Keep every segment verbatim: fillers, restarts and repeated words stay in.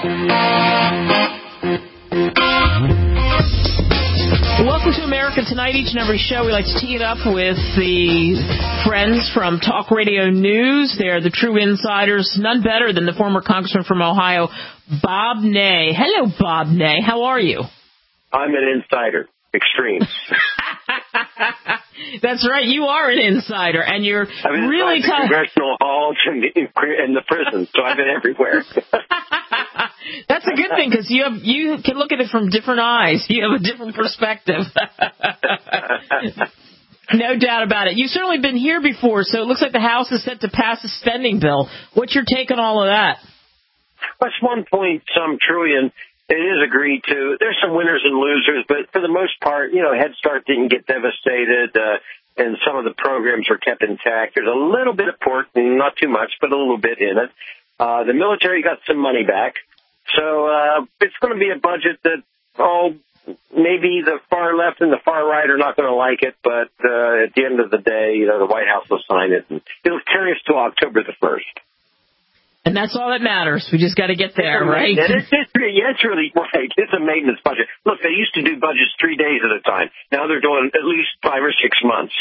Welcome to America Tonight. Each and every show, we like to tee it up with the friends from Talk Radio News. They're the true insiders, none better than the former congressman from Ohio, Bob Ney. Hello, Bob Ney. How are you? I'm an insider. Extreme. That's right. You are an insider, and you're I've been really in the congressional halls and in the prison, so I've been everywhere. That's a good thing, because you have you can look at it from different eyes. You have a different perspective. No doubt about it. You've certainly been here before, so it looks like the House is set to pass a spending bill. What's your take on all of that? That's one point some trillion. It is agreed to. There's some winners and losers, but for the most part, you know, Head Start didn't get devastated, uh, and some of the programs were kept intact. There's a little bit of pork, not too much, but a little bit in it. Uh, the military got some money back. So uh, it's going to be a budget that, oh, maybe the far left and the far right are not going to like it, but uh, at the end of the day, you know, the White House will sign it, and it'll carry us to October the first. And that's all that matters. We just got to get there, right? It's, it's, yeah, it's really right. It's a maintenance budget. Look, they used to do budgets three days at a time. Now they're doing at least five or six months.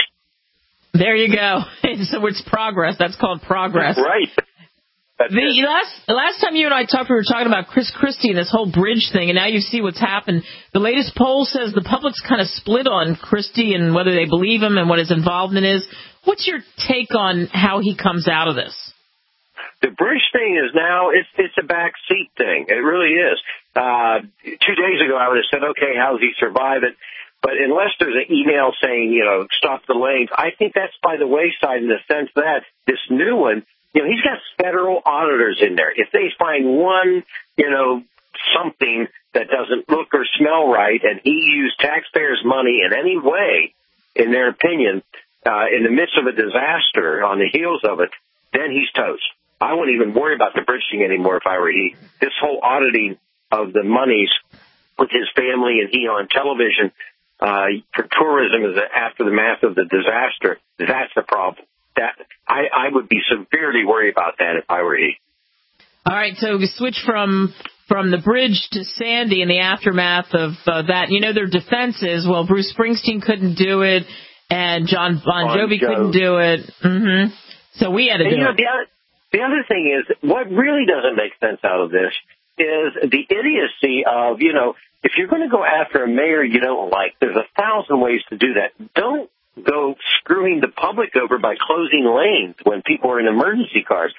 There you go. So it's progress. That's called progress. Right. That's the it. last the last time you and I talked, we were talking about Chris Christie and this whole bridge thing, and now you see what's happened. The latest poll says the public's kind of split on Christie and whether they believe him and what his involvement is. What's your take on how he comes out of this? The bridge thing is now, it's it's a backseat thing. It really is. Uh, two days ago, I would have said, okay, how does he survive it? But unless there's an email saying, you know, stop the lanes, I think that's by the wayside in the sense that this new one, you know, he's got federal auditors in there. If they find one, you know, something that doesn't look or smell right, and he used taxpayers' money in any way, in their opinion, uh, in the midst of a disaster, on the heels of it, then he's toast. I wouldn't even worry about the bridging anymore if I were he. This whole auditing of the monies with his family and he on television uh, for tourism is after the math of the disaster, that's the problem. That I, I would be severely worried about that if I were he. All right, so we switch from from the bridge to Sandy in the aftermath of uh, that. You know, their defense is, well, Bruce Springsteen couldn't do it, and John Bon Jovi Bon Jovi. couldn't do it. Mm-hmm. So we had to and, do you know, it. The other, the other thing is, what really doesn't make sense out of this is the idiocy of, you know, if you're going to go after a mayor you don't like, there's a thousand ways to do that. Don't go screwing the public over by closing lanes when people are in emergency cars.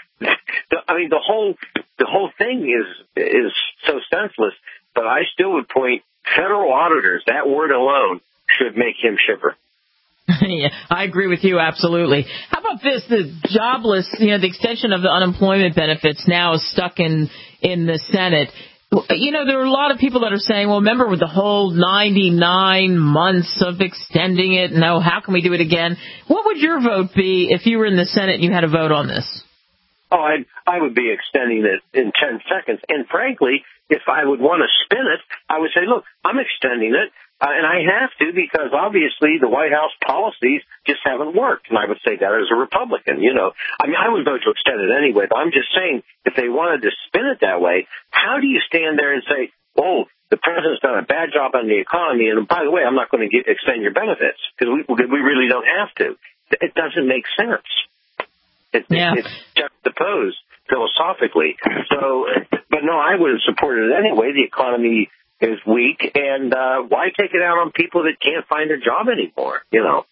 I mean, the whole the whole thing is is so senseless. But I still would point federal auditors. That word alone should make him shiver. Yeah, I agree with you, absolutely. How about this? The jobless, you know, the extension of the unemployment benefits now is stuck in, in the Senate. You know, there are a lot of people that are saying, well, remember with the whole ninety-nine months of extending it, no, how can we do it again? What would your vote be if you were in the Senate and you had a vote on this? Oh, I I would be extending it in ten seconds. And frankly, if I would want to spin it, I would say, look, I'm extending it. Uh, and I have to because obviously the White House policies just haven't worked. And I would say that as a Republican, you know. I mean, I would vote to extend it anyway, but I'm just saying if they wanted to spin it that way, how do you stand there and say, oh, the president's done a bad job on the economy, and by the way, I'm not going to get, extend your benefits because we, we really don't have to. It doesn't make sense. It, yeah. it, it's juxtaposed philosophically. So, but no, I would have supported it anyway. The economy is weak, and uh, why take it out on people that can't find a job anymore, you know?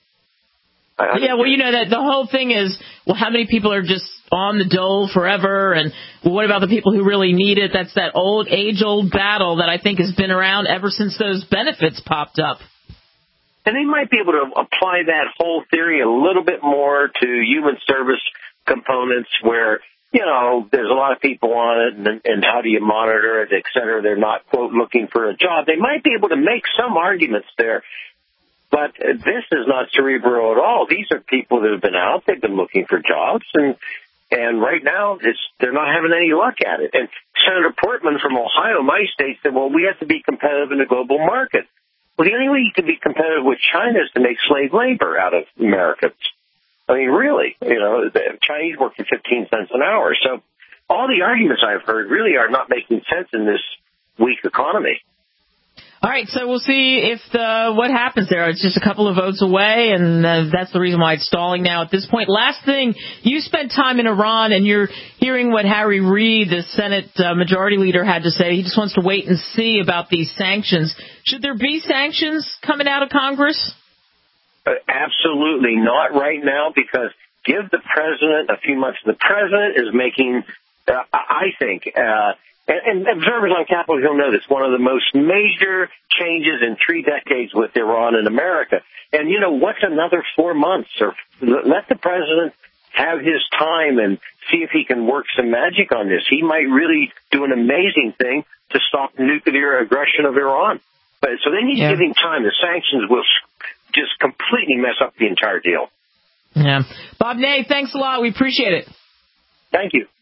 I, yeah, well, you know, that the whole thing is, well, how many people are just on the dole forever, and well, what about the people who really need it? That's that old, age-old battle that I think has been around ever since those benefits popped up. And they might be able to apply that whole theory a little bit more to human service components where, you know, there's a lot of people on it, and, and how do you monitor it, et cetera. They're not, quote, looking for a job. They might be able to make some arguments there, but this is not cerebral at all. These are people that have been out. They've been looking for jobs, and and right now it's they're not having any luck at it. And Senator Portman from Ohio, my state, said, well, we have to be competitive in the global market. Well, the only way you can be competitive with China is to make slave labor out of Americans. I mean, really, you know, the Chinese work for fifteen cents an hour. So all the arguments I've heard really are not making sense in this weak economy. All right, so we'll see if the what happens there. It's just a couple of votes away, and uh, that's the reason why it's stalling now at this point. Last thing, you spent time in Iran, and you're hearing what Harry Reid, the Senate uh, Majority Leader, had to say. He just wants to wait and see about these sanctions. Should there be sanctions coming out of Congress? Uh, absolutely not right now, because give the president a few months. The president is making, uh, I think, uh, and, and observers on Capitol Hill know this, one of the most major changes in three decades with Iran and America. And, you know, what's another four months? Or let the president have his time and see if he can work some magic on this. He might really do an amazing thing to stop nuclear aggression of Iran. But so they need yeah. to give him time. The sanctions will just completely mess up the entire deal. Yeah. Bob Ney, thanks a lot. We appreciate it. Thank you.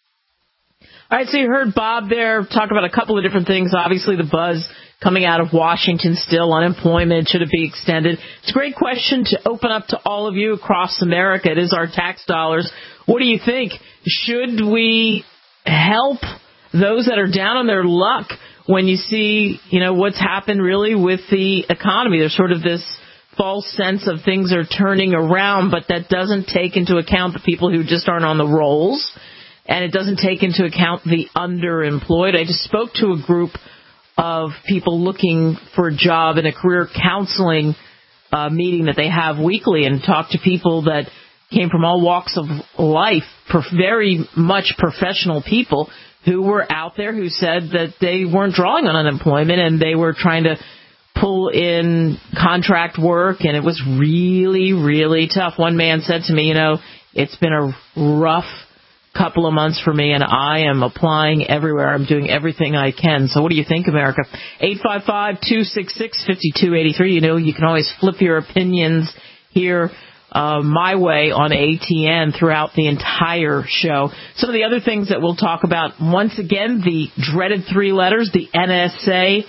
All right, so you heard Bob there talk about a couple of different things. Obviously, the buzz coming out of Washington still, unemployment, should it be extended? It's a great question to open up to all of you across America. It is our tax dollars. What do you think? Should we help those that are down on their luck when you see, you know, what's happened really with the economy? There's sort of this false sense of things are turning around, but that doesn't take into account the people who just aren't on the rolls. And it doesn't take into account the underemployed. I just spoke to a group of people looking for a job in a career counseling uh, meeting that they have weekly, and talked to people that came from all walks of life, prof- very much professional people who were out there who said that they weren't drawing on unemployment and they were trying to pull in contract work, and it was really, really tough. One man said to me, you know, it's been a rough couple of months for me, and I am applying everywhere. I'm doing everything I can. So what do you think, America? eight five five, two six six, five two eight three. You know, you can always flip your opinions here uh, my way on A T N throughout the entire show. Some of the other things that we'll talk about, once again, the dreaded three letters, the N S A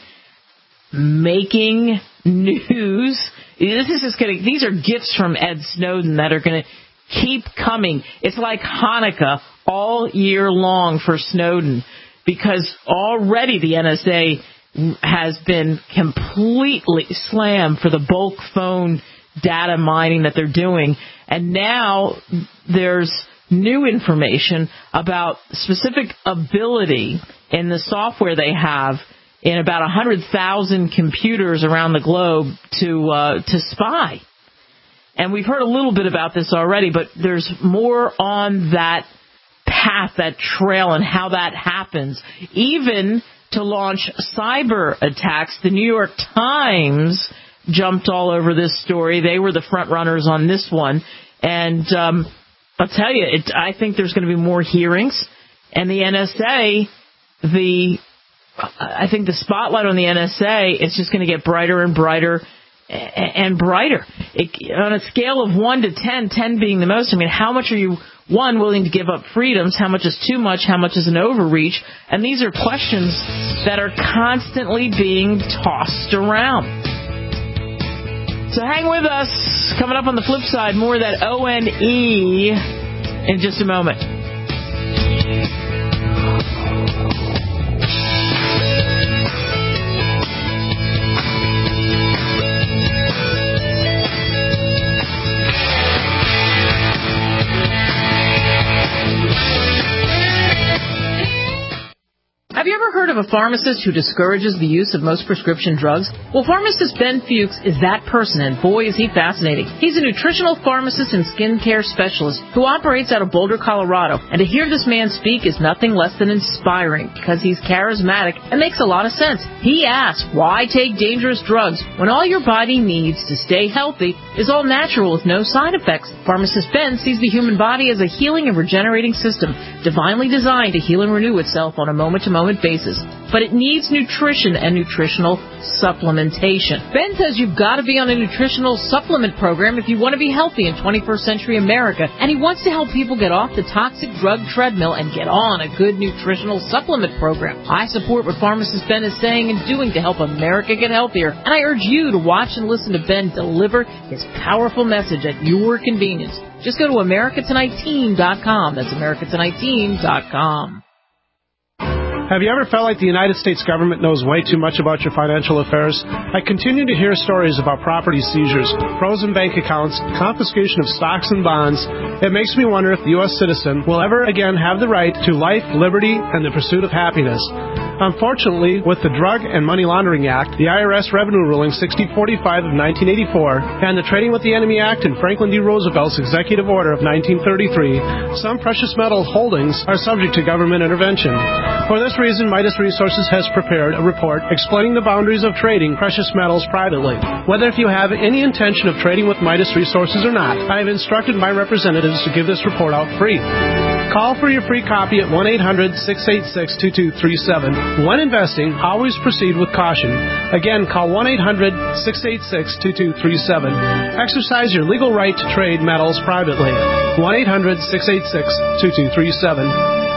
making news. This is just going these are gifts from Ed Snowden that are going to keep coming. It's like Hanukkah all year long for Snowden, because already the N S A has been completely slammed for the bulk phone data mining that they're doing. And now there's new information about specific ability in the software they have in about one hundred thousand computers around the globe to uh, to spy. And we've heard a little bit about this already, but there's more on that path, that trail, and how that happens. Even to launch cyber attacks, the New York Times jumped all over this story. They were the front runners on this one. And um, I'll tell you, it, I think there's going to be more hearings. And the N S A, the I think the spotlight on the N S A is just going to get brighter and brighter and brighter. It, on a scale of one to ten, ten being the most, I mean, how much are you, one, willing to give up freedoms? How much is too much? How much is an overreach? And these are questions that are constantly being tossed around. So hang with us. Coming up on the flip side, more of that O N E in just a moment. Have you ever heard of a pharmacist who discourages the use of most prescription drugs? Well, pharmacist Ben Fuchs is that person, and boy, is he fascinating. He's a nutritional pharmacist and skincare specialist who operates out of Boulder, Colorado. And to hear this man speak is nothing less than inspiring, because he's charismatic and makes a lot of sense. He asks, why take dangerous drugs when all your body needs to stay healthy is all natural with no side effects? Pharmacist Ben sees the human body as a healing and regenerating system, divinely designed to heal and renew itself on a moment-to-moment basis, but it needs nutrition and nutritional supplementation. Ben says you've got to be on a nutritional supplement program if you want to be healthy in twenty-first century America, and he wants to help people get off the toxic drug treadmill and get on a good nutritional supplement program. I support what pharmacist Ben is saying and doing to help America get healthier, and I urge you to watch and listen to Ben deliver his powerful message at your convenience. Just go to America Tonight Team dot com. That's America Tonight Team dot com. Have you ever felt like the United States government knows way too much about your financial affairs? I continue to hear stories about property seizures, frozen bank accounts, confiscation of stocks and bonds. It makes me wonder if the U S citizen will ever again have the right to life, liberty, and the pursuit of happiness. Unfortunately, with the Drug and Money Laundering Act, the I R S Revenue Ruling sixty forty-five of nineteen eighty-four, and the Trading with the Enemy Act and Franklin D. Roosevelt's Executive Order of nineteen thirty-three, some precious metal holdings are subject to government intervention. For this reason, Midas Resources has prepared a report explaining the boundaries of trading precious metals privately. Whether if you have any intention of trading with Midas Resources or not, I have instructed my representatives to give this report out free. Call for your free copy at one eight hundred six eight six two two three seven. When investing, always proceed with caution. Again, call one eight hundred six eight six two two three seven. Exercise your legal right to trade metals privately. one eight hundred six eight six two two three seven.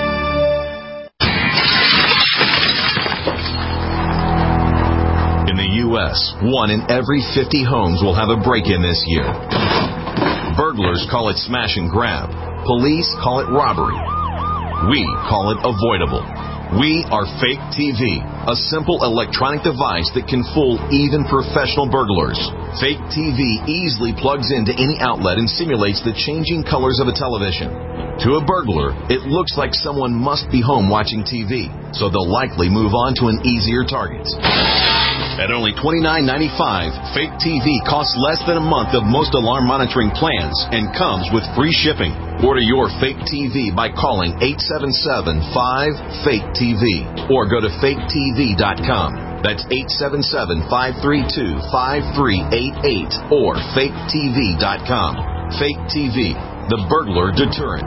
In the U S, one in every fifty homes will have a break-in this year. Burglars call it smash and grab. Police call it robbery. We call it avoidable. We are Fake T V, a simple electronic device that can fool even professional burglars. Fake T V easily plugs into any outlet and simulates the changing colors of a television. To a burglar, it looks like someone must be home watching T V, so they'll likely move on to an easier target. At only twenty-nine ninety-five, Fake T V costs less than a month of most alarm monitoring plans and comes with free shipping. Order your Fake T V by calling eight seven seven five fake T V or go to fake T V dot com. That's eight seven seven five three two five three eight eight or fake T V dot com. Fake T V, the burglar deterrent.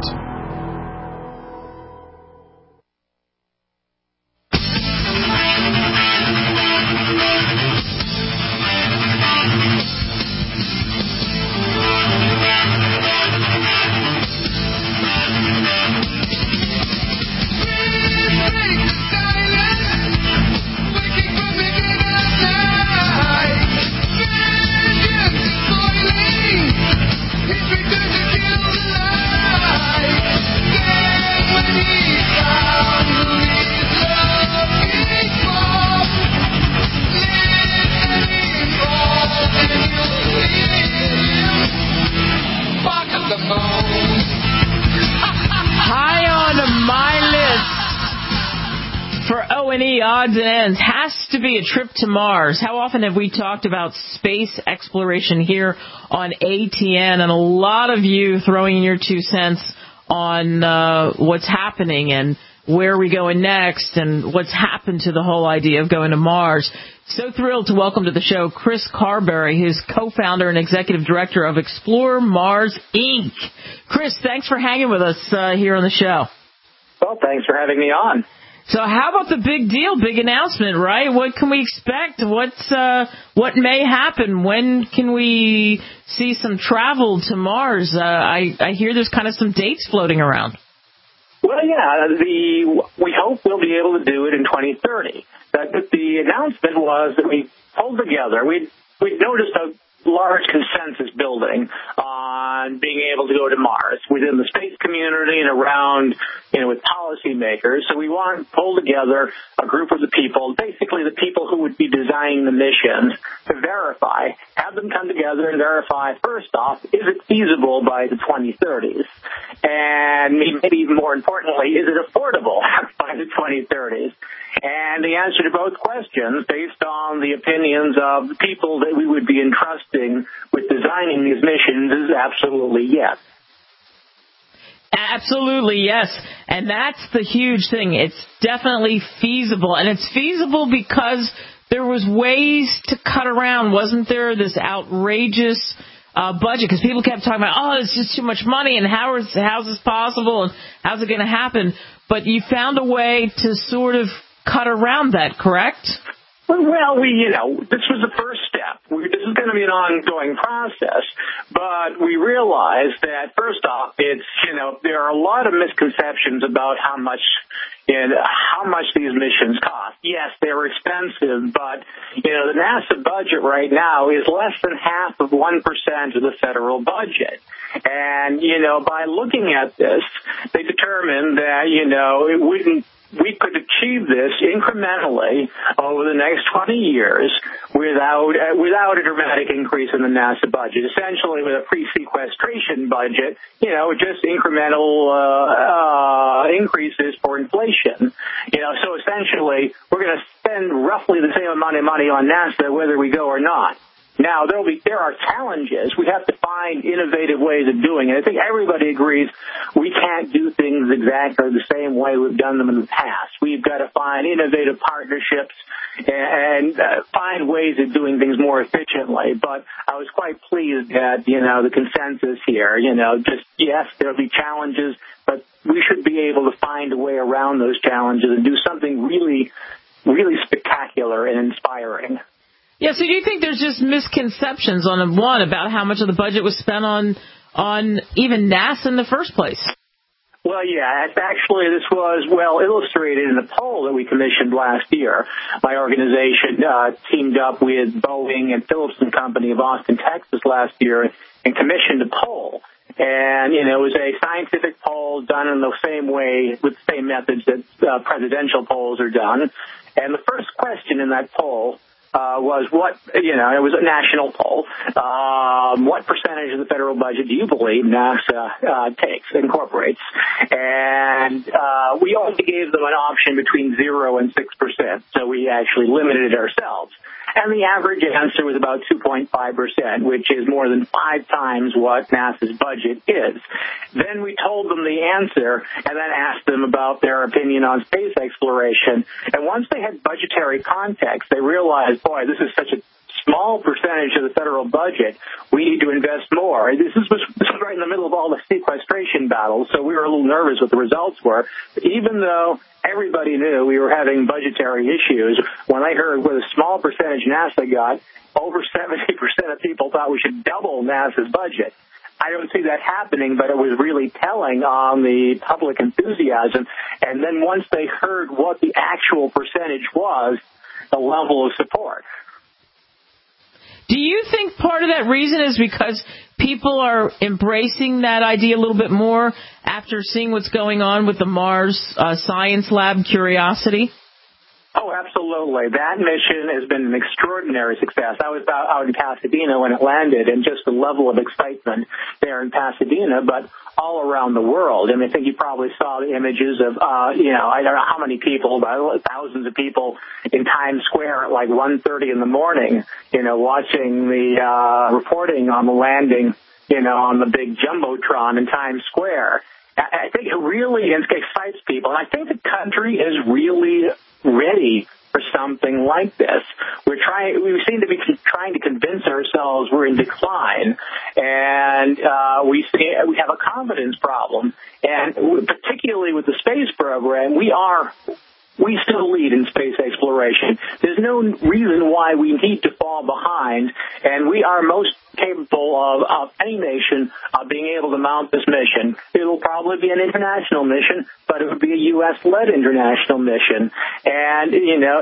Odds and ends has to be a trip to Mars. How often have we talked about space exploration here on A T N, and a lot of you throwing in your two cents on uh, what's happening and where are we going next and what's happened to the whole idea of going to Mars. So thrilled to welcome to the show Chris Carberry, who's co-founder and executive director of Explore Mars, Incorporated. Chris, thanks for hanging with us uh, here on the show. Well, thanks for having me on. So how about the big deal, big announcement, right? What can we expect? What's uh, what may happen? When can we see some travel to Mars? Uh, I, I hear there's kind of some dates floating around. Well, yeah, the we hope we'll be able to do it in twenty thirty. That the announcement was that we pulled together. We we noticed a large consensus building on being able to go to Mars within the space community and around, you know, with policymakers. So we want to pull together a group of the people, basically the people who would be designing the missions, to verify, have them come together and verify, first off, is it feasible by the twenty thirties? And maybe even more importantly, is it affordable by the twenty thirties? And the answer to both questions, based on the opinions of the people that we would be entrusting with designing these missions, is absolutely yes. Absolutely, yes. And that's the huge thing. It's definitely feasible. And it's feasible because there was ways to cut around, wasn't there, this outrageous uh, budget? Because people kept talking about, oh, it's just too much money, and how is, how's this possible, and how's it going to happen? But you found a way to sort of cut around that, correct? Well, we, you know, this was the first step. We, this is going to be an ongoing process, but we realized that, first off, it's, you know, there are a lot of misconceptions about how much, you know, how much these missions cost. Yes, they were expensive, but, you know, the NASA budget right now is less than half of one percent of the federal budget. And, you know, by looking at this, they determined that, you know, it wouldn't we could achieve this incrementally over the next twenty years without uh, without a dramatic increase in the NASA budget. Essentially, with a pre-sequestration budget, you know, just incremental uh, uh, increases for inflation. You know, so essentially, we're going to spend roughly the same amount of money on NASA whether we go or not. Now, there'll be, there are challenges. We have to find innovative ways of doing it. I think everybody agrees we can't do things exactly the same way we've done them in the past. We've got to find innovative partnerships and uh, find ways of doing things more efficiently. But I was quite pleased at, you know, the consensus here. You know, just, yes, there'll be challenges, but we should be able to find a way around those challenges and do something really, really spectacular and inspiring. Yeah, so do you think there's just misconceptions on one about how much of the budget was spent on on even NASA in the first place? Well, yeah, actually this was well illustrated in a poll that we commissioned last year. My organization uh, teamed up with Boeing and Phillips and Company of Austin, Texas last year and commissioned a poll. And, you know, it was a scientific poll done in the same way, with the same methods that uh, presidential polls are done. And the first question in that poll Uh, was what, you know, it was a national poll. Um, what percentage of the federal budget do you believe NASA uh, takes, incorporates? And uh, we only gave them an option between zero and six percent, so we actually limited it ourselves. And the average answer was about two point five percent, which is more than five times what NASA's budget is. Then we told them the answer and then asked them about their opinion on space exploration. And once they had budgetary context, they realized, boy, this is such a small percentage of the federal budget. We need to invest more. This is this was right in the middle of all the sequestration battles, so we were a little nervous what the results were. Even though everybody knew we were having budgetary issues, when I heard what a small percentage NASA got, over seventy percent of people thought we should double NASA's budget. I don't see that happening, but it was really telling on the public enthusiasm. And then once they heard what the actual percentage was, the level of support. Do you think part of that reason is because people are embracing that idea a little bit more after seeing what's going on with the Mars uh, Science Lab Curiosity? Oh, absolutely. That mission has been an extraordinary success. I was out, out in Pasadena when it landed, and just the level of excitement there in Pasadena, but all around the world. And I think you probably saw the images of, uh, you know, I don't know how many people, but thousands of people in Times Square at like one thirty in the morning, you know, watching the uh, reporting on the landing, you know, on the big Jumbotron in Times Square. I think it really excites people. And I think the country is really ready for something like this. We're trying, we seem to be trying to convince ourselves we're in decline, and uh, we see, we have a confidence problem. And particularly with the space program, we are we still lead in space exploration. There's no reason why we need to fall behind, and we are most capable of, of any nation of being able to mount this mission. It will probably be an international mission, but it would be a U S-led international mission. And, you know,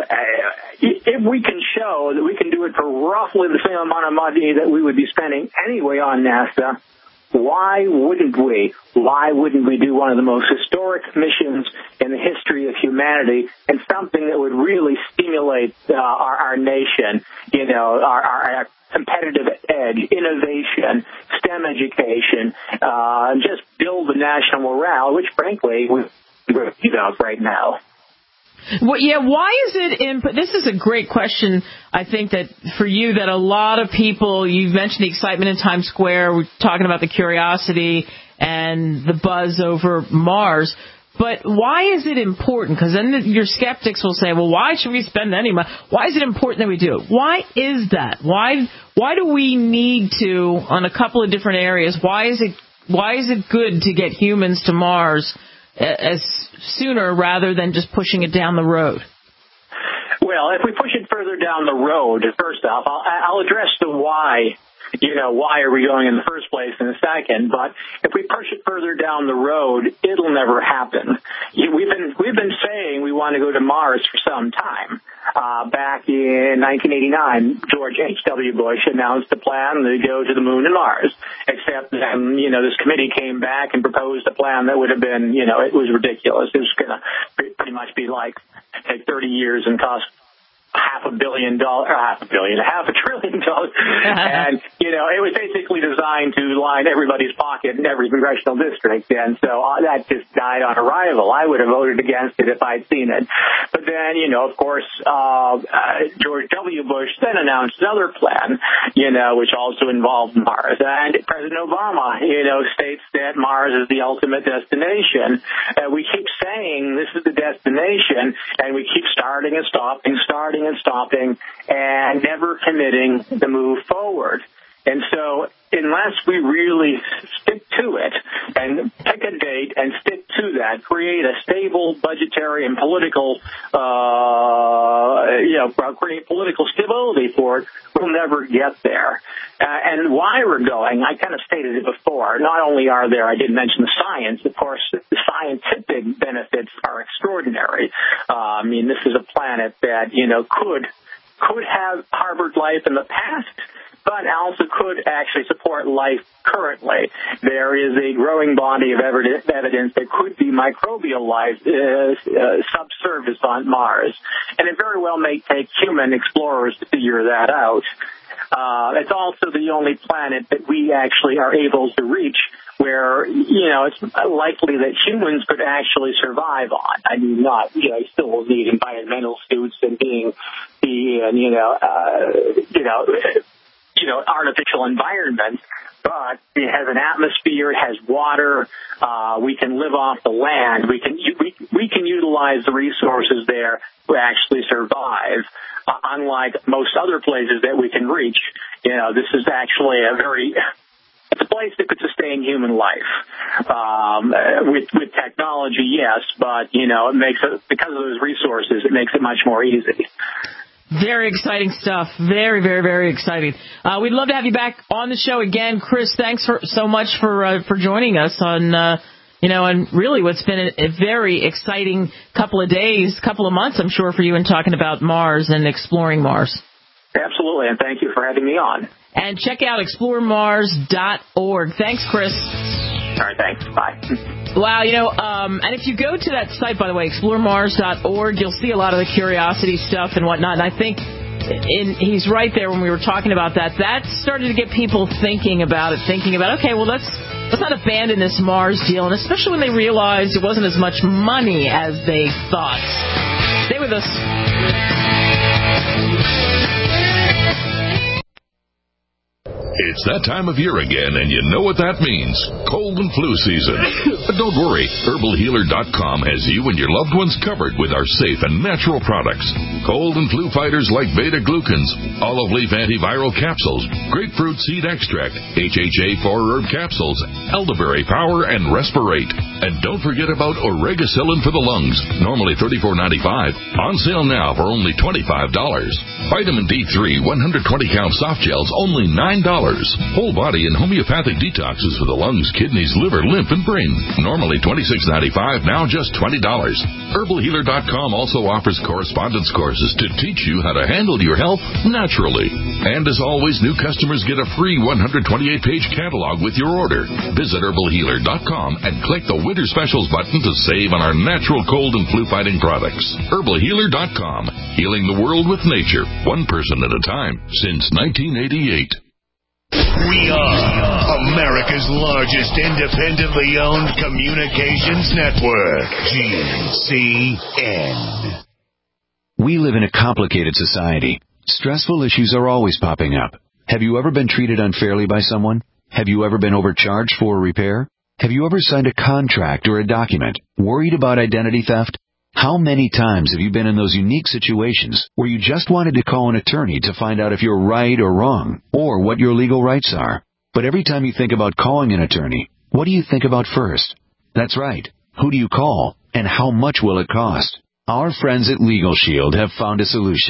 if we can show that we can do it for roughly the same amount of money that we would be spending anyway on NASA, why wouldn't we? Why wouldn't we do one of the most historic missions in the history of humanity, and something that would really stimulate uh, our, our nation, you know, our, our competitive edge, innovation, STEM education, uh, and just build the national morale, which, frankly, we're about right now. Well, yeah, why is it in, this is a great question, I think, that for you, that a lot of people, you mentioned the excitement in Times Square, we're talking about the curiosity and the buzz over Mars, but why is it important? Because then your skeptics will say, well, why should we spend any money? Why is it important that we do it? Why is that? Why, why do we need to, on a couple of different areas, why is it, why is it good to get humans to Mars as sooner rather than just pushing it down the road? Well, if we push it further down the road, first off, I'll, I'll address the why you know, why are we going in the first place in a second. But if we push it further down the road, it'll never happen. We've been we've been saying we want to go to Mars for some time. Uh, back in nineteen eighty-nine, George H W. Bush announced a plan to go to the moon and Mars, except then, you know, this committee came back and proposed a plan that would have been, you know, it was ridiculous. It was going to pretty much be like take thirty years and cost half a billion dollars, or half a billion, half a trillion dollars. And, you know, it was basically designed to line everybody's pocket in every congressional district. And so uh, that just died on arrival. I would have voted against it if I'd seen it. But then, you know, of course, uh, uh, George W. Bush then announced another plan, you know, which also involved Mars. And President Obama, you know, states that Mars is the ultimate destination. Uh, we keep saying this is the destination, and we keep starting and stopping, starting and stopping, and never committing to move forward. And so unless we really stick to it and pick a date and stick to that, create a stable budgetary and political, uh, you know, create political stability for it, we'll never get there. Uh, and why we're going, I kind of stated it before, not only are there, I didn't mention the science, of course, the scientific benefits are extraordinary. Uh, I mean, this is a planet that, you know, could could have harbored life in the past, but also could actually support life currently. There is a growing body of evidence that could be microbial life uh, uh, subsurface on Mars. And it very well may take human explorers to figure that out. Uh, it's also the only planet that we actually are able to reach where, you know, it's likely that humans could actually survive on. I mean, not, you know, you still will need environmental suits and being, being you know, uh, you know, you know, artificial environment, but it has an atmosphere, it has water, uh, we can live off the land, we can, we, we can utilize the resources there to actually survive, uh, unlike most other places that we can reach. You know, this is actually a very, it's a place that could sustain human life. Um, with, with technology, yes, but, you know, it makes it, because of those resources, it makes it much more easy. Very exciting stuff. Very, very, very exciting. Uh, we'd love to have you back on the show again. Chris, thanks for, so much for uh, for joining us on, uh, you know, and really what's been a, a very exciting couple of days, couple of months, I'm sure, for you in talking about Mars and exploring Mars. Absolutely, and thank you for having me on. And check out explore mars dot org. Thanks, Chris. All right, thanks. Bye. Wow, you know, um, and if you go to that site, by the way, explore mars dot org, you'll see a lot of the curiosity stuff and whatnot. And I think in, he's right there when we were talking about that. That started to get people thinking about it, thinking about, okay, well, let's let's not abandon this Mars deal, and especially when they realized it wasn't as much money as they thought. Stay with us. It's that time of year again, and you know what that means. Cold and flu season. But don't worry, herbal healer dot com has you and your loved ones covered with our safe and natural products. Cold and flu fighters like beta-glucans, olive leaf antiviral capsules, grapefruit seed extract, H H A four herb capsules, elderberry power, and respirate. And don't forget about oregacillin for the lungs, normally thirty-four ninety-five, on sale now for only twenty-five dollars. Vitamin D three one hundred twenty count soft gels, only nine dollars. Whole body and homeopathic detoxes for the lungs, kidneys, liver, lymph, and brain. Normally twenty-six ninety-five, now just twenty dollars. herbal healer dot com also offers correspondence courses to teach you how to handle your health naturally. And as always, new customers get a free one hundred twenty-eight page catalog with your order. Visit herbal healer dot com and click the Winter Specials button to save on our natural cold and flu fighting products. herbal healer dot com. Healing the world with nature, one person at a time, since nineteen eighty-eight. We are America's largest independently owned communications network, G C N. We live in a complicated society. Stressful issues are always popping up. Have you ever been treated unfairly by someone? Have you ever been overcharged for a repair? Have you ever signed a contract or a document worried about identity theft? How many times have you been in those unique situations where you just wanted to call an attorney to find out if you're right or wrong, or what your legal rights are? But every time you think about calling an attorney, what do you think about first? That's right. Who do you call, and how much will it cost? Our friends at Legal Shield have found a solution.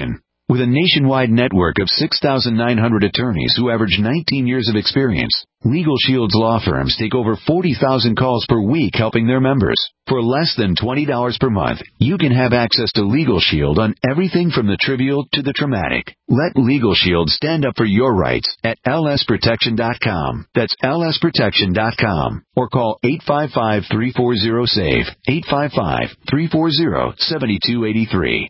With a nationwide network of six thousand nine hundred attorneys who average nineteen years of experience, Legal Shield's law firms take over forty thousand calls per week helping their members. For less than twenty dollars per month, you can have access to Legal Shield on everything from the trivial to the traumatic. Let Legal Shield stand up for your rights at L S protection dot com. That's L S protection dot com. Or call eight five five, three four zero, SAVE, eight five five, three four zero, seven two eight three.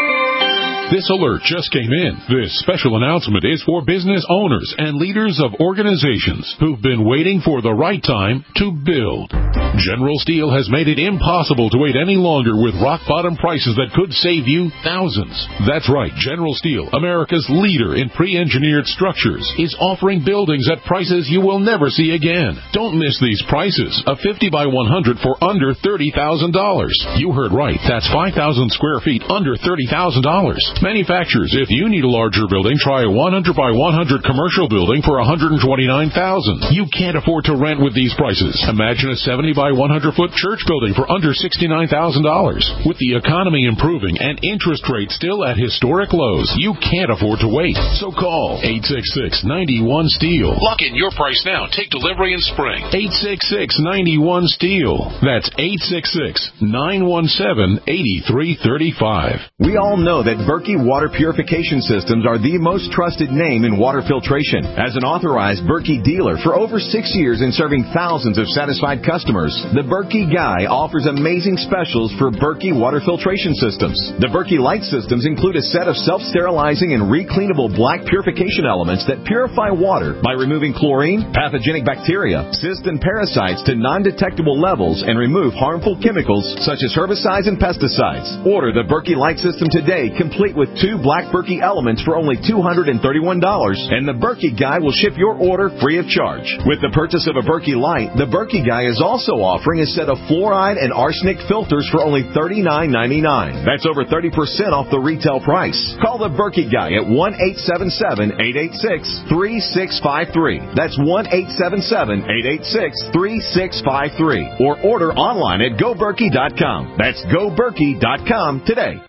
This alert just came in. This special announcement is for business owners and leaders of organizations who've been waiting for the right time to build. General Steel has made it impossible to wait any longer with rock-bottom prices that could save you thousands. That's right. General Steel, America's leader in pre-engineered structures, is offering buildings at prices you will never see again. Don't miss these prices. A fifty by one hundred for under thirty thousand dollars. You heard right. That's five thousand square feet under thirty thousand dollars. Manufacturers, if you need a larger building, try a one hundred by one hundred commercial building for one hundred twenty-nine thousand dollars. You can't afford to rent with these prices. Imagine a seventy by one hundred foot church building for under sixty-nine thousand dollars. With the economy improving and interest rates still at historic lows, you can't afford to wait. So call eight six six, nine one, STEEL. Lock in your price now. Take delivery in spring. eight six six, nine one, STEEL. That's eight six six, nine one seven, eight three three five. We all know that Berkey Water Purification Systems are the most trusted name in water filtration. As an authorized Berkey dealer for over six years and serving thousands of satisfied customers, the Berkey Guy offers amazing specials for Berkey Water Filtration Systems. The Berkey Light Systems include a set of self-sterilizing and recleanable black purification elements that purify water by removing chlorine, pathogenic bacteria, cysts, and parasites to non-detectable levels and remove harmful chemicals such as herbicides and pesticides. Order the Berkey Light System today, complete with two black Berkey elements for only two hundred thirty-one dollars, and the Berkey Guy will ship your order free of charge. With the purchase of a Berkey Light, the Berkey Guy is also offering a set of fluoride and arsenic filters for only thirty-nine ninety-nine. That's over thirty percent off the retail price. Call the Berkey Guy at one eight seven seven, eight eight six, three six five three. That's one eight seven seven, eight eight six, three six five three. Or order online at go berkey dot com. That's go berkey dot com today.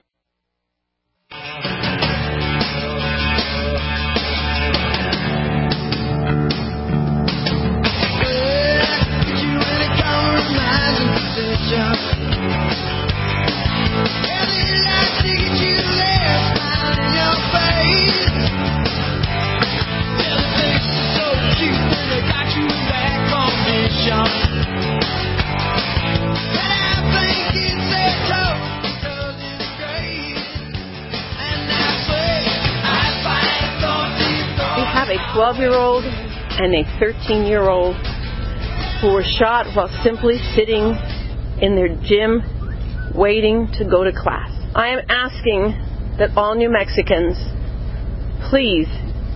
A twelve-year-old and a thirteen-year-old who were shot while simply sitting in their gym waiting to go to class. I am asking that all New Mexicans please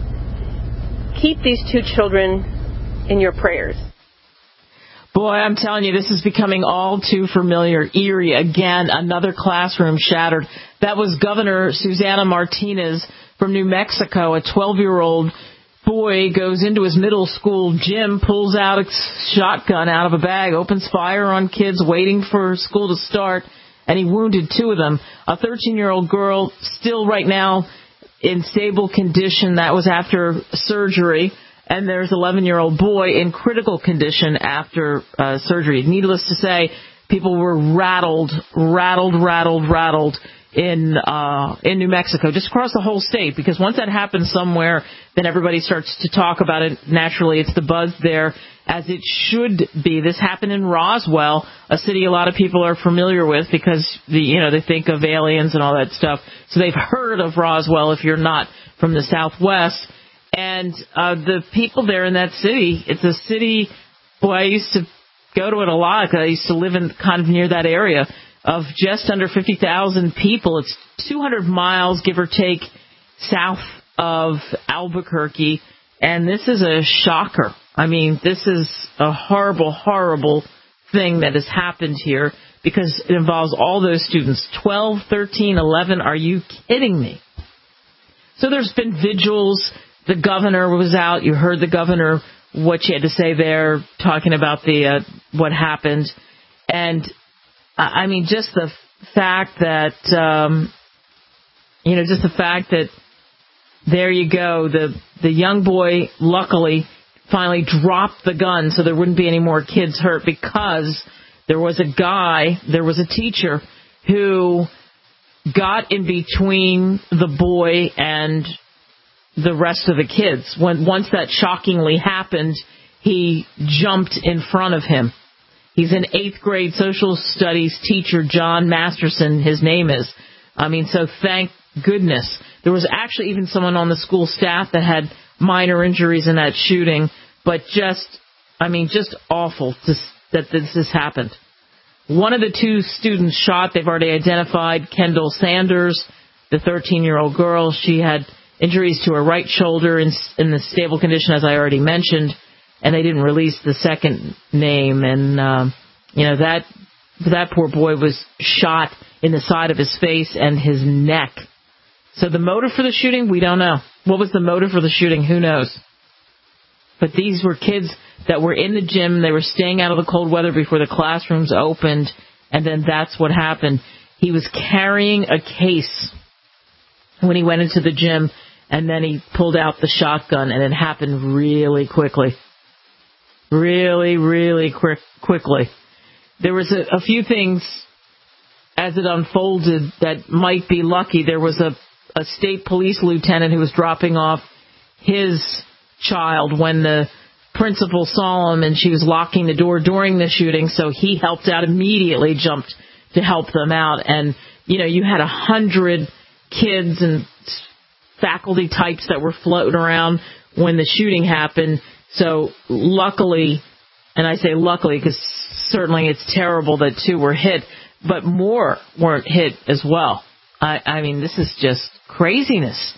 keep these two children in your prayers. Boy, I'm telling you, this is becoming all too familiar. Eerie, again, another classroom shattered. That was Governor Susana Martinez from New Mexico. A twelve-year-old boy goes into his middle school gym, pulls out a shotgun out of a bag, opens fire on kids waiting for school to start, and he wounded two of them. A thirteen-year-old girl still right now in stable condition. That was after surgery. And there's an eleven-year-old boy in critical condition after uh, surgery. Needless to say, people were rattled, rattled, rattled, rattled in uh, in New Mexico, just across the whole state, because once that happens somewhere, then everybody starts to talk about it. Naturally, it's the buzz there, as it should be. This happened in Roswell, a city a lot of people are familiar with because the you know they think of aliens and all that stuff. So they've heard of Roswell if you're not from the Southwest. And uh, the people there in that city, it's a city, boy, I used to go to it a lot. I used to live in kind of near that area, of just under fifty thousand people. It's two hundred miles, give or take, south of Albuquerque. And this is a shocker. I mean, this is a horrible, horrible thing that has happened here because it involves all those students, twelve, thirteen, eleven. Are you kidding me? So there's been vigils. The governor was out. You heard the governor, what she had to say there, talking about the uh, what happened. And, I mean, just the fact that, um, you know, just the fact that there you go, the the young boy luckily finally dropped the gun so there wouldn't be any more kids hurt, because there was a guy, there was a teacher who got in between the boy and the rest of the kids. When once that shockingly happened, he jumped in front of him. He's an eighth grade social studies teacher, John Masterson, his name is. I mean, so thank goodness. There was actually even someone on the school staff that had minor injuries in that shooting, but just, I mean, just awful to, that this has happened. One of the two students shot, they've already identified Kendall Sanders, the thirteen-year-old girl. She had injuries to her right shoulder in, in the stable condition, as I already mentioned, and they didn't release the second name. And, um, you know, that that poor boy was shot in the side of his face and his neck. So the motive for the shooting, we don't know. What was the motive for the shooting? Who knows? But these were kids that were in the gym. They were staying out of the cold weather before the classrooms opened, and then that's what happened. He was carrying a case when he went into the gym, and then he pulled out the shotgun, and it happened really quickly. Really, really quick, quickly. There was a, a few things as it unfolded that might be lucky. There was a, a state police lieutenant who was dropping off his child when the principal saw him, and she was locking the door during the shooting, so he helped out immediately, jumped to help them out. And, you know, you had a hundred kids and faculty types that were floating around when the shooting happened. So luckily, and I say luckily because certainly it's terrible that two were hit, but more weren't hit as well. I, I mean, this is just craziness.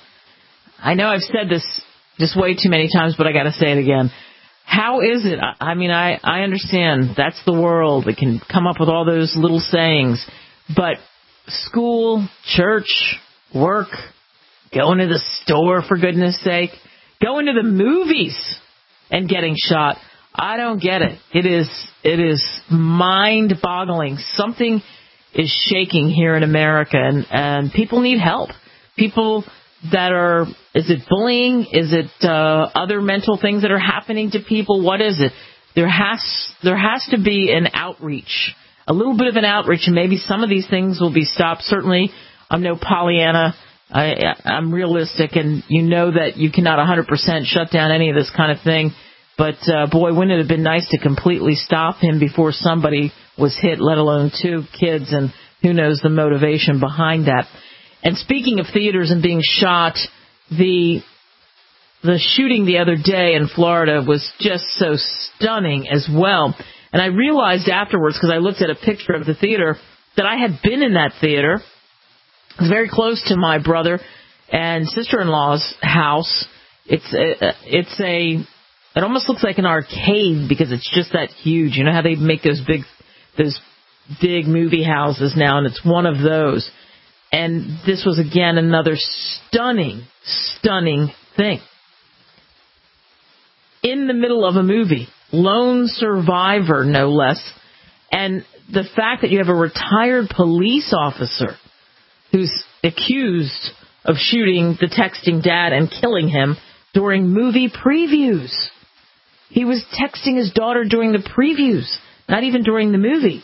I know I've said this just way too many times, but I got to say it again. How is it? I, I mean, I, I understand that's the world. It can come up with all those little sayings, but school, church, work, going to the store, for goodness sake, going to the movies and getting shot. I don't get it. It is it is mind-boggling. Something is shaking here in America, and, and people need help. People that are, is it bullying? Is it uh, other mental things that are happening to people? What is it? There has there has to be an outreach, a little bit of an outreach, and maybe some of these things will be stopped. Certainly, I'm no Pollyanna. I, I'm realistic, and you know that you cannot one hundred percent shut down any of this kind of thing. But, uh, boy, wouldn't it have been nice to completely stop him before somebody was hit, let alone two kids, and who knows the motivation behind that. And speaking of theaters and being shot, the the shooting the other day in Florida was just so stunning as well. And I realized afterwards, because I looked at a picture of the theater, that I had been in that theater. It was very close to my brother and sister-in-law's house. It's a, it's a, it almost looks like an arcade because it's just that huge. You know how they make those big, those big movie houses now, and it's one of those. And this was, again, another stunning, stunning thing. In the middle of a movie, lone survivor, no less, and the fact that you have a retired police officer who's accused of shooting the texting dad and killing him during movie previews. He was texting his daughter during the previews, not even during the movie.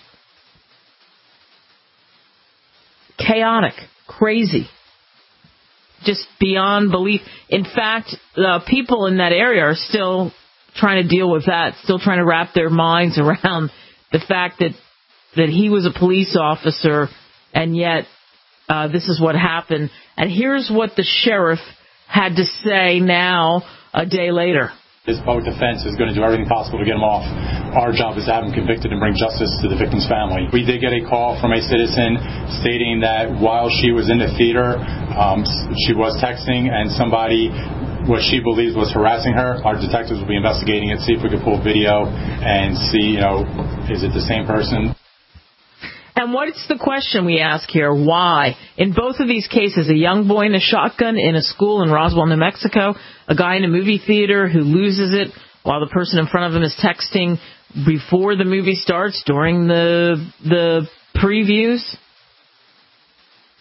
Chaotic, crazy, just beyond belief. In fact, uh, people in that area are still trying to deal with that, still trying to wrap their minds around the fact that, that he was a police officer, and yet uh, this is what happened. And here's what the sheriff had to say now, a day later. His public defense is going to do everything possible to get him off. Our job is to have him convicted and bring justice to the victim's family. We did get a call from a citizen stating that while she was in the theater, um, she was texting and somebody, what she believes was harassing her. Our detectives will be investigating it, see if we can pull video and see, you know, is it the same person? And what's the question we ask here? Why? In both of these cases, a young boy in a shotgun in a school in Roswell, New Mexico, a guy in a movie theater who loses it while the person in front of him is texting before the movie starts, during the the previews.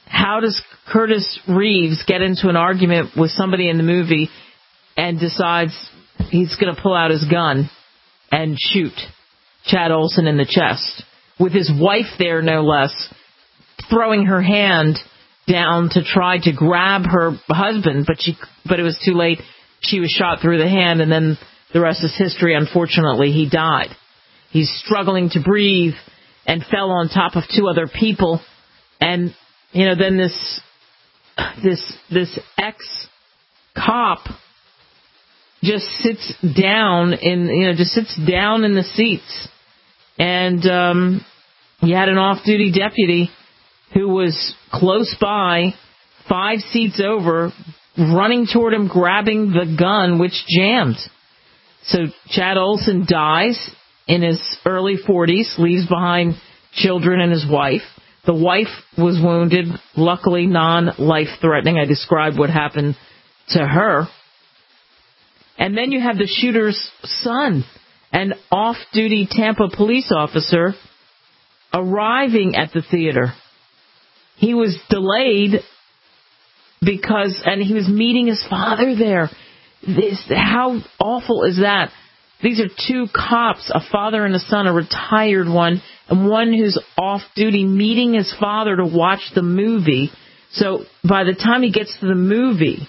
how does Curtis Reeves get into an argument with somebody in the movie and decides he's going to pull out his gun and shoot Chad Olson in the chest, with his wife there, no less, throwing her hand down to try to grab her husband, but she, but it was too late. She was shot through the hand, and then the rest is history. Unfortunately, he died. He's struggling to breathe and fell on top of two other people. And, you know, then this, this, this ex-cop just sits down in, you know, just sits down in the seats. And, um, you had an off-duty deputy who was close by, five seats over, running toward him, grabbing the gun, which jammed. So Chad Olson dies in his early forties, leaves behind children and his wife. The wife was wounded, luckily non-life-threatening. I described what happened to her. And then you have the shooter's son, an off-duty Tampa police officer, arriving at the theater. He was delayed because, and he was meeting his father there. This, how awful is that? These are two cops, a father and a son, a retired one, and one who's off duty meeting his father to watch the movie. So by the time he gets to the movie,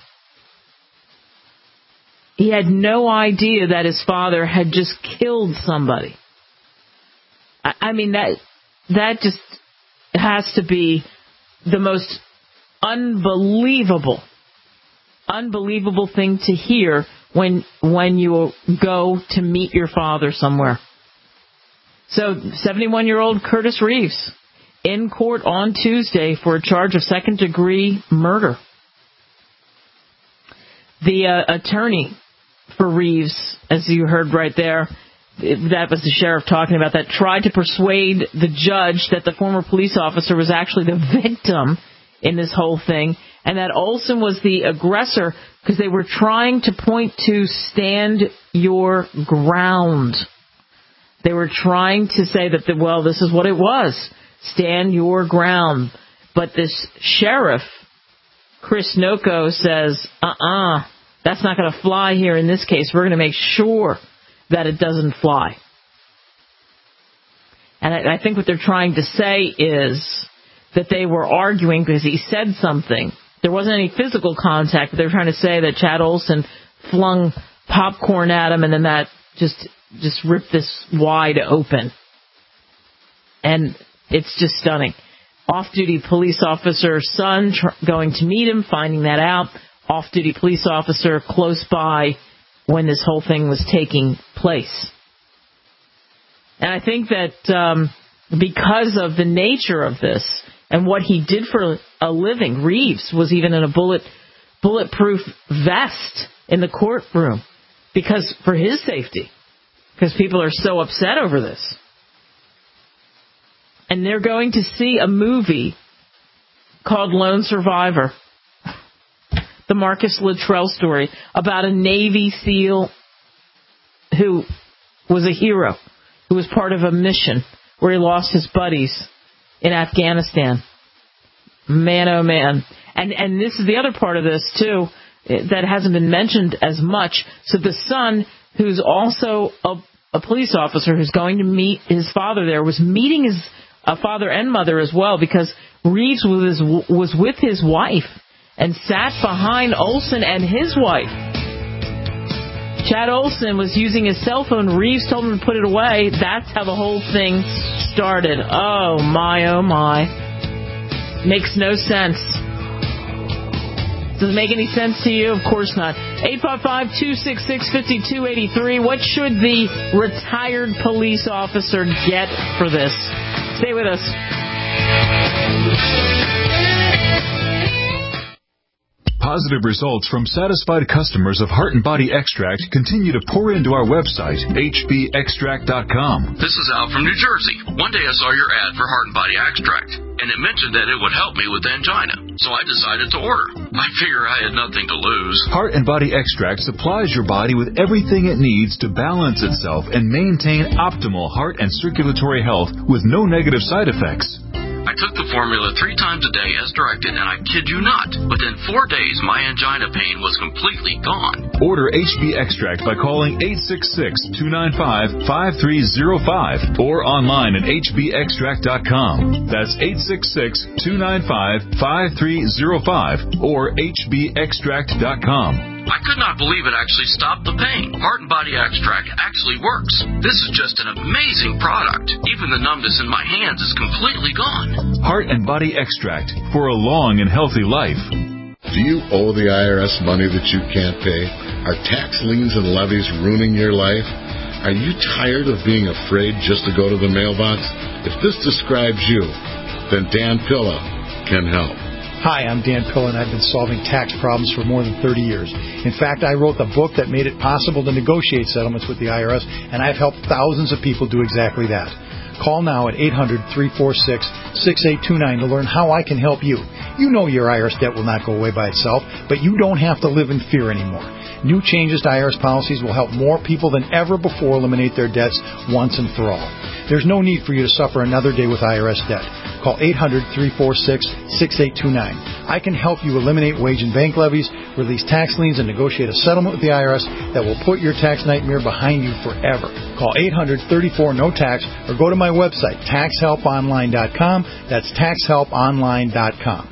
he had no idea that his father had just killed somebody. I, I mean, that that just has to be the most unbelievable, unbelievable thing to hear when when you go to meet your father somewhere. So, seventy-one-year-old Curtis Reeves in court on Tuesday for a charge of second-degree murder. The uh, attorney for Reeves, as you heard right there, that was the sheriff talking about that, tried to persuade the judge that the former police officer was actually the victim in this whole thing, and that Olson was the aggressor because they were trying to point to stand your ground. They were trying to say that, the, well, this is what it was, stand your ground. But this sheriff, Chris Noko, says, uh-uh, that's not going to fly here in this case. We're going to make sure that it doesn't fly. And I, I think what they're trying to say is that they were arguing because he said something. There wasn't any physical contact, but they were trying to say that Chad Olson flung popcorn at him and then that just just ripped this wide open. And it's just stunning. Off-duty police officer son tr- going to meet him, finding that out. Off-duty police officer close by when this whole thing was taking place. And I think that um, because of the nature of this and what he did for a living, Reeves was even in a bullet bulletproof vest in the courtroom because for his safety, because people are so upset over this. And they're going to see a movie called Lone Survivor, the Marcus Luttrell story about a Navy SEAL who was a hero, who was part of a mission where he lost his buddies in Afghanistan. Man, oh man. And and this is the other part of this, too, that hasn't been mentioned as much. So the son, who's also a, a police officer who's going to meet his father there, was meeting his uh, father and mother as well because Reeves was, was with his wife and sat behind Olson and his wife. Chad Olson was using his cell phone. Reeves told him to put it away. That's how the whole thing started. Oh, my, oh, my. Makes no sense. Does it make any sense to you? Of course not. eight five five, two six six, five two eight three. What should the retired police officer get for this? Stay with us. Positive results from satisfied customers of Heart and Body Extract continue to pour into our website, H B extract dot com. This is Al from New Jersey. One day I saw your ad for Heart and Body Extract, and it mentioned that it would help me with angina, so I decided to order. I figure I had nothing to lose. Heart and Body Extract supplies your body with everything it needs to balance itself and maintain optimal heart and circulatory health with no negative side effects. I took the formula three times a day as directed, and I kid you not, within four days, my angina pain was completely gone. Order H B Extract by calling eight six six, two nine five, five three zero five or online at H B extract dot com. That's eight six six, two nine five, five three zero five or H B extract dot com. I could not believe it actually stopped the pain. Heart and Body Extract actually works. This is just an amazing product. Even the numbness in my hands is completely gone. Heart and Body Extract for a long and healthy life. Do you owe the I R S money that you can't pay? Are tax liens and levies ruining your life? Are you tired of being afraid just to go to the mailbox? If this describes you, then Dan Pilla can help. Hi, I'm Dan Pilla, and I've been solving tax problems for more than thirty years. In fact, I wrote the book that made it possible to negotiate settlements with the I R S, and I've helped thousands of people do exactly that. Call now at eight hundred, three four six, six eight two nine to learn how I can help you. You know your I R S debt will not go away by itself, but you don't have to live in fear anymore. New changes to I R S policies will help more people than ever before eliminate their debts once and for all. There's no need for you to suffer another day with I R S debt. Call eight hundred, three four six, six eight two nine. I can help you eliminate wage and bank levies, release tax liens, and negotiate a settlement with the I R S that will put your tax nightmare behind you forever. Call eight hundred, three four, N O T A X or go to my website, tax help online dot com. That's tax help online dot com.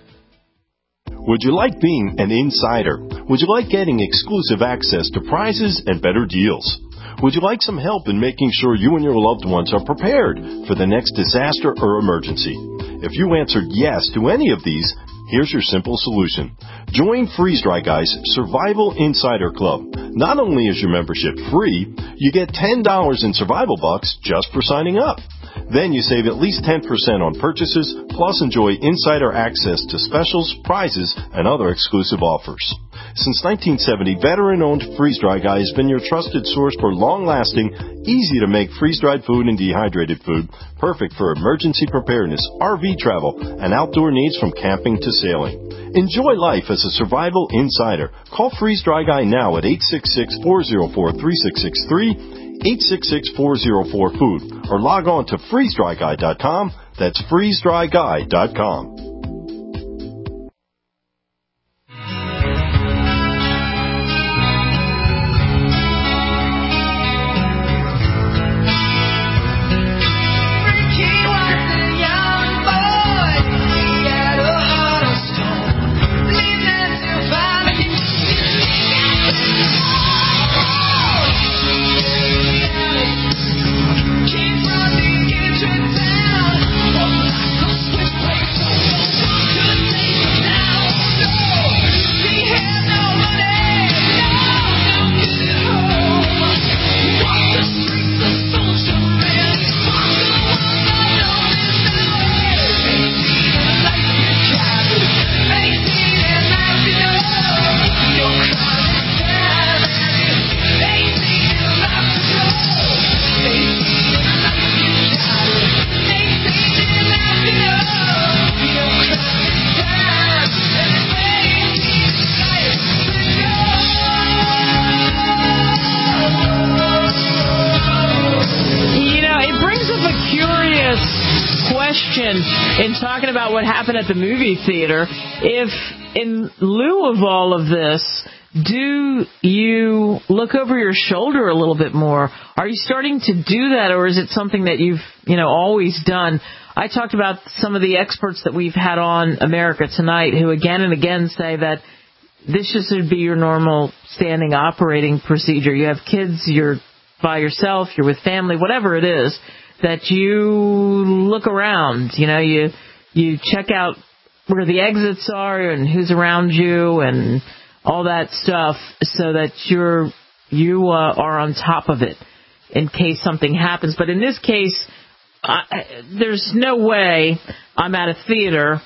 Would you like being an insider? Would you like getting exclusive access to prizes and better deals? Would you like some help in making sure you and your loved ones are prepared for the next disaster or emergency? If you answered yes to any of these, here's your simple solution. Join Freeze Dry Guy's Survival Insider Club. Not only is your membership free, you get ten dollars in survival bucks just for signing up. Then you save at least ten percent on purchases, plus enjoy insider access to specials, prizes, and other exclusive offers. Since nineteen seventy, veteran-owned Freeze Dry Guy has been your trusted source for long-lasting, easy-to-make freeze-dried food and dehydrated food, perfect for emergency preparedness, R V travel, and outdoor needs from camping to sailing. Enjoy life as a survival insider. Call Freeze Dry Guy now at eight six six, four zero four, three six six three, eight six six, four zero four, food, or log on to freeze dry guy dot com. That's freeze dry guy dot com. In talking about what happened at the movie theater, if in lieu of all of this, do you look over your shoulder a little bit more? Are you starting to do that, or is it something that you've, you know, always done? I talked about some of the experts that we've had on America Tonight who again and again say that this just should be your normal standing operating procedure. You have kids, you're by yourself, you're with family, whatever it is, that you look around, you know, you you check out where the exits are and who's around you and all that stuff so that you're you uh, are on top of it in case something happens. But in this case, I, there's no way I'm at a theater,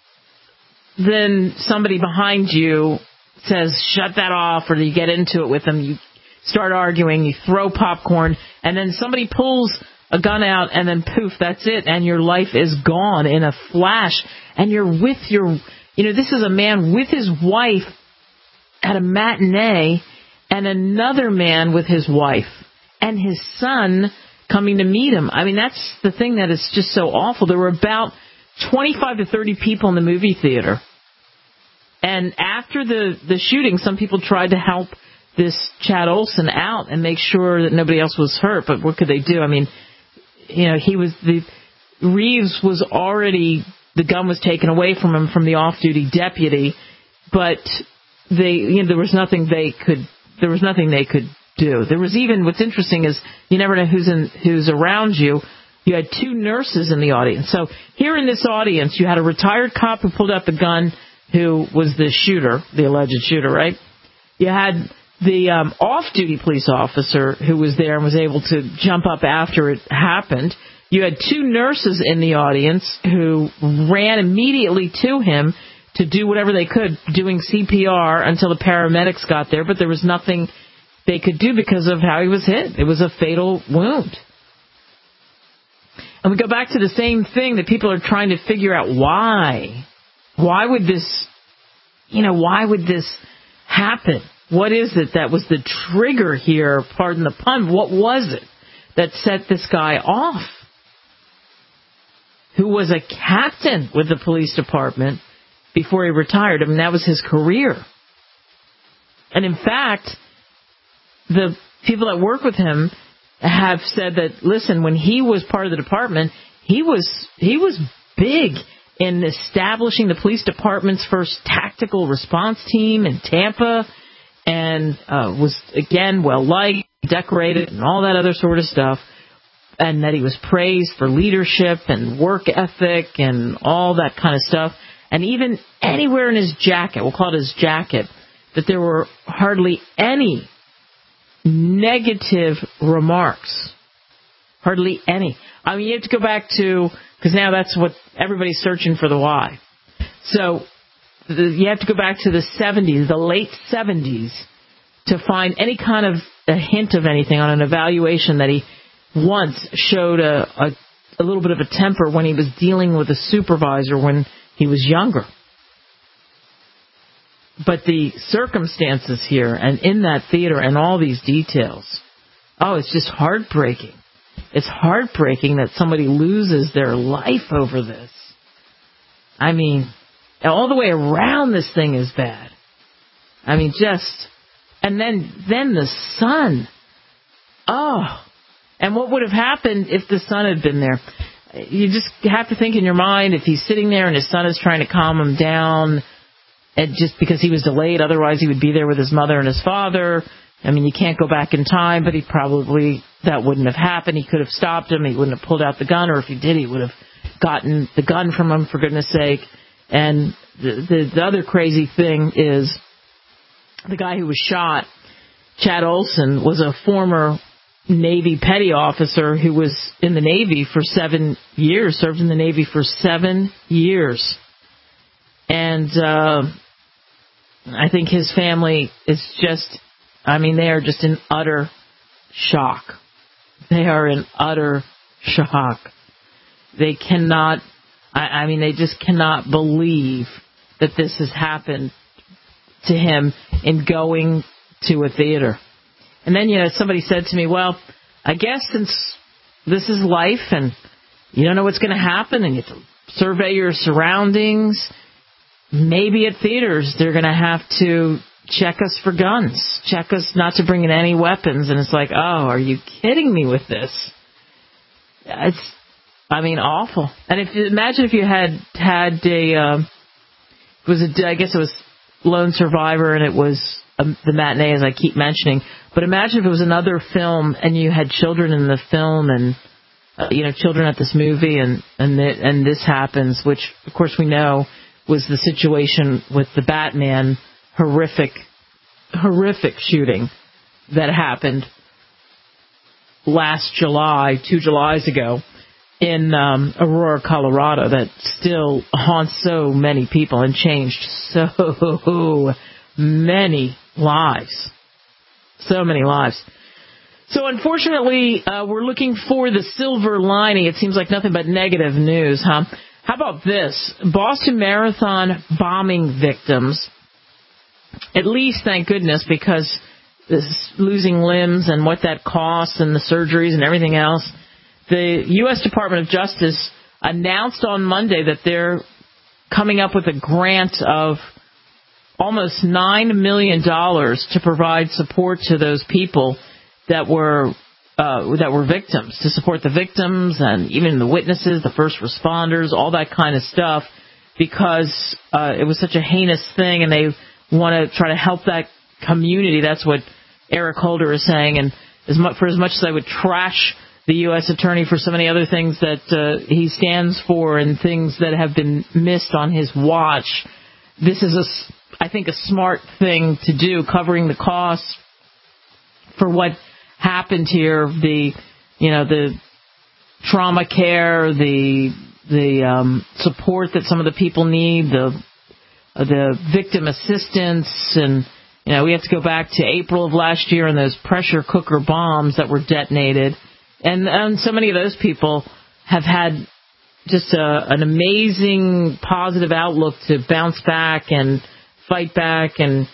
then somebody behind you says, shut that off, or you get into it with them, you start arguing, you throw popcorn, and then somebody pulls a gun out, and then poof, that's it, and your life is gone in a flash, and you're with your, you know, this is a man with his wife at a matinee, and another man with his wife, and his son coming to meet him. I mean, that's the thing that is just so awful. There were about twenty-five to thirty people in the movie theater. And after the, the shooting, some people tried to help this Chad Olson out and make sure that nobody else was hurt. But what could they do? I mean, you know, he was the Reeves was already, the gun was taken away from him from the off-duty deputy, but they, you know, there was nothing they could, there was nothing they could do. There was even, what's interesting is you never know who's in, who's around you. You had two nurses in the audience. So here in this audience, you had a retired cop who pulled out the gun, who was the shooter, the alleged shooter, right? You had the um, off-duty police officer who was there and was able to jump up after it happened. You had two nurses in the audience who ran immediately to him to do whatever they could, doing C P R until the paramedics got there, but there was nothing they could do because of how he was hit. It was a fatal wound. And we go back to the same thing that people are trying to figure out why. Why would this, you know, why would this happen? What is it that was the trigger here, pardon the pun, what was it that set this guy off? Who was a captain with the police department before he retired. I mean, that was his career. And in fact, the people that work with him have said that, listen, when he was part of the department, he was he was big in establishing the police department's first tactical response team in Tampa, and uh, was, again, well-liked, decorated, and all that other sort of stuff, and that he was praised for leadership and work ethic and all that kind of stuff. And even anywhere in his jacket, we'll call it his jacket, that there were hardly any negative remarks. Hardly any. I mean, you have to go back to, because now that's what everybody's searching for, the why. So the, you have to go back to the seventies, the late seventies, to find any kind of a hint of anything on an evaluation that he once showed a, a, a little bit of a temper when he was dealing with a supervisor when he was younger. But the circumstances here and in that theater and all these details, oh, it's just heartbreaking. It's heartbreaking that somebody loses their life over this. I mean, all the way around this thing is bad. I mean, just, and then, then the son. Oh, and what would have happened if the son had been there? You just have to think in your mind, if he's sitting there and his son is trying to calm him down, and just because he was delayed, otherwise he would be there with his mother and his father. I mean, you can't go back in time, but he probably, that wouldn't have happened. He could have stopped him. He wouldn't have pulled out the gun, or if he did, he would have gotten the gun from him, for goodness sake. And the, the, the other crazy thing is the guy who was shot, Chad Olson, was a former Navy petty officer who was in the Navy for seven years, served in the Navy for seven years. And uh, I think his family is just, I mean, they are just in utter shock. They are in utter shock. They cannot, I, I mean, they just cannot believe that this has happened to him in going to a theater. And then, you know, somebody said to me, well, I guess since this is life and you don't know what's going to happen and you have to survey your surroundings, maybe at theaters they're going to have to check us for guns, check us not to bring in any weapons. And it's like, oh, are you kidding me with this? It's, I mean, awful. And if imagine if you had had a, uh, it was a, I guess it was Lone Survivor, and it was um, the matinee, as I keep mentioning. But imagine if it was another film and you had children in the film, and uh, you know, children at this movie, and and th- and this happens, which of course we know was the situation with the Batman horrific, horrific shooting that happened last July, two Julys ago, in um, Aurora, Colorado, that still haunts so many people and changed so many lives. So many lives. So unfortunately, uh, we're looking for the silver lining. It seems like nothing but negative news, huh? How about this? Boston Marathon bombing victims, at least, thank goodness, because this losing limbs and what that costs and the surgeries and everything else, the U S Department of Justice announced on Monday that they're coming up with a grant of almost nine million dollars to provide support to those people that were uh, that were victims, to support the victims and even the witnesses, the first responders, all that kind of stuff, because uh, it was such a heinous thing, and they want to try to help that community. That's what Eric Holder is saying. And as much, for as much as I would trash the U S attorney for so many other things that uh, he stands for and things that have been missed on his watch, this is, a, I think, a smart thing to do, covering the costs for what happened here, the, you know, the trauma care, the the um, support that some of the people need, the the victim assistance, and you know, we have to go back to April of last year and those pressure cooker bombs that were detonated. And, and so many of those people have had just a, an amazing positive outlook to bounce back and fight back and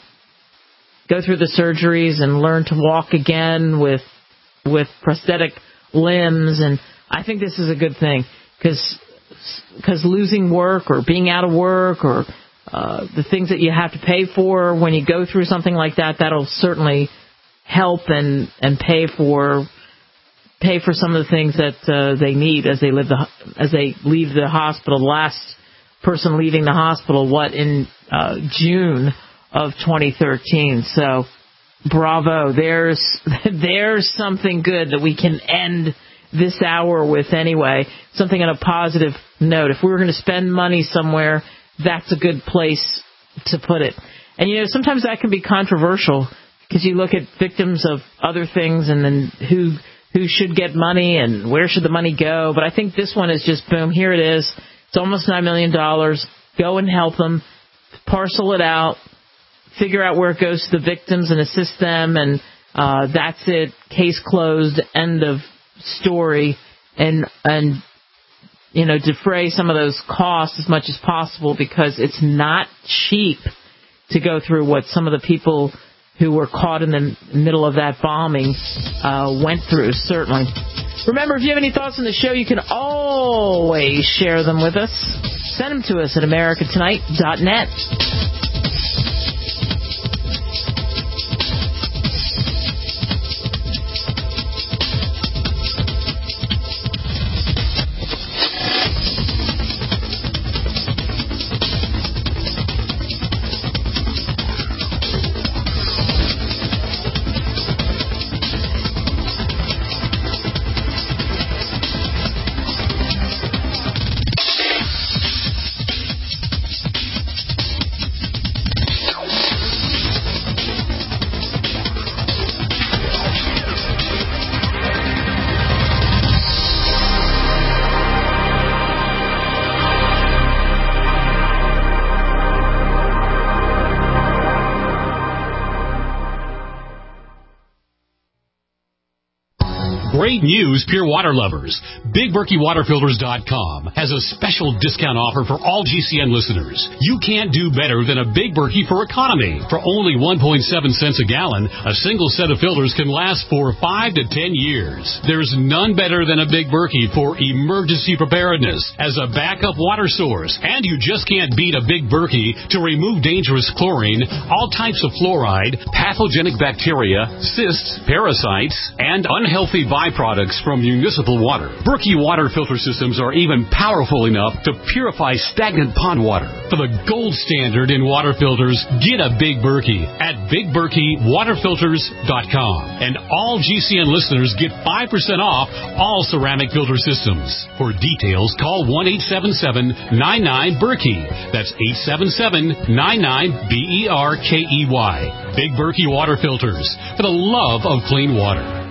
go through the surgeries and learn to walk again with with prosthetic limbs. And I think this is a good thing, because because losing work or being out of work or uh, the things that you have to pay for when you go through something like that, that'll certainly help and, and pay for pay for some of the things that uh, they need as they live the as they leave the hospital. The last person leaving the hospital, what, in uh, June of twenty thirteen. So, bravo. There's there's something good that we can end this hour with anyway. Something on a positive note. If we were going to spend money somewhere, that's a good place to put it. And you know, sometimes that can be controversial, because you look at victims of other things and then who. who should get money and where should the money go. But I think this one is just, boom, here it is. It's almost nine million dollars. Go and help them. Parcel it out. Figure out where it goes to the victims and assist them. And uh, that's it. Case closed. End of story. And, and, you know, defray some of those costs as much as possible, because it's not cheap to go through what some of the people who were caught in the middle of that bombing uh, went through, certainly. Remember, if you have any thoughts on the show, you can always share them with us. Send them to us at america tonight dot net. Great news, pure water lovers. Big Berkey Water Filters dot com has a special discount offer for all G C N listeners. You can't do better than a Big Berkey for economy. For only one point seven cents a gallon, a single set of filters can last for five to ten years. There's none better than a Big Berkey for emergency preparedness as a backup water source. And you just can't beat a Big Berkey to remove dangerous chlorine, all types of fluoride, pathogenic bacteria, cysts, parasites, and unhealthy byproducts from municipal water. Berkey water filter systems are even powerful enough to purify stagnant pond water. For the gold standard in water filters, get a Big Berkey at Big Berkey Water Filters dot com. And all G C N listeners get five percent off all ceramic filter systems. For details, call one eight seven seven, nine nine, Berkey. That's eight seven seven, nine nine, B E R K E Y. Big Berkey Water Filters, for the love of clean water.